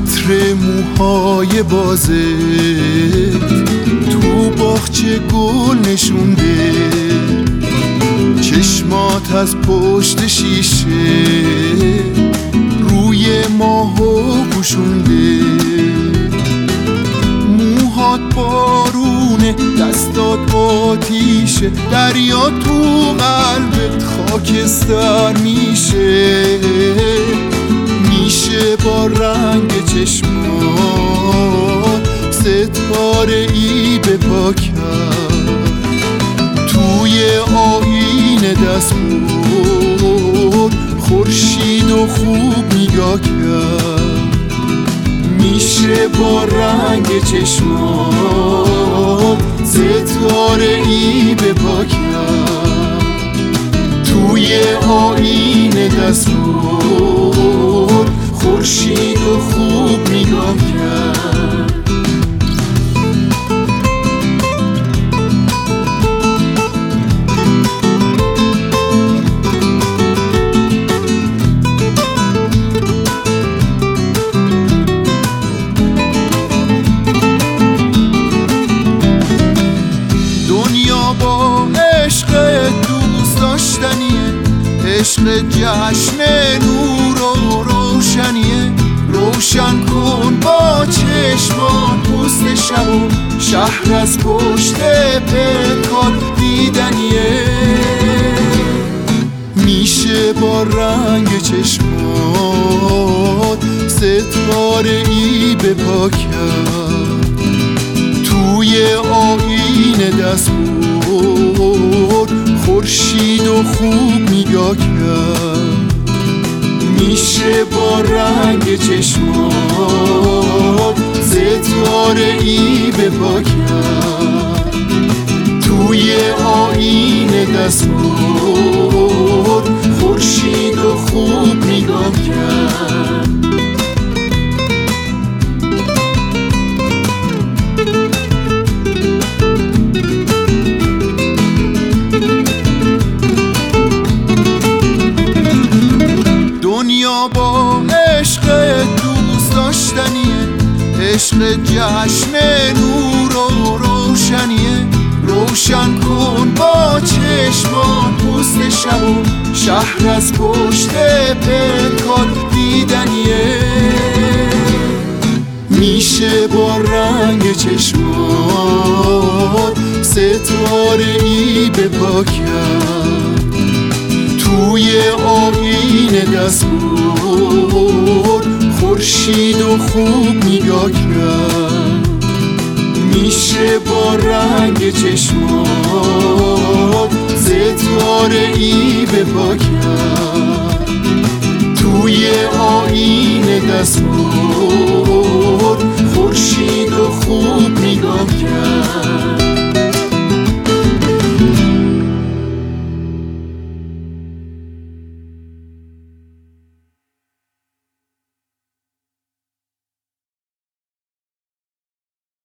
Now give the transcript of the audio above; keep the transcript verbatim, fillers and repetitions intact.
عطر موهای بازه تو باغچه گل نشونده، چشمات از پشت شیشه روی ماهو پوشونده، موهات بارونه دستات آتیشه، دریا تو قلبت خاکستر میشه، میشه با رنگ چشمات ستاره ای به پا کرد، توی آینه دست برد خورشید و خوب نگاه کرد، میشه با رنگ چشمات ستاره ای به پا کرد، توی آینه دست برد خورشید و خوب نگاه کرد. دنیا با عشق دوست داشتنیه، عشق جشن نور و روشنیه، روشن کن با چشمان پوست شب و شهر از پشت پنهان دیدنیه، میشه با رنگ چشمات ستاره ای به پا کرد، توی آینه دست برد خورشید و خوب نگاه کرد، میشه با رنگ چشمات ستاره ای به پا کرد، توی آینه دست برد خورشید و خوب نگاه کرد. دنیا با عشق دوست داشتنیه، عشق جشن نور و روشنیه، روشن کن با چشمان پوست شب و شهر از پشت پنهان دیدنیه، میشه با رنگ چشمات ستاره ای به پا کرد، توی آینه دست برد خورشید و خوب نگاه کرد، میشه با رنگ چشمات ستاره ای به پا کرد، توی آینه دست برد خورشید و خوب نگاه کرد.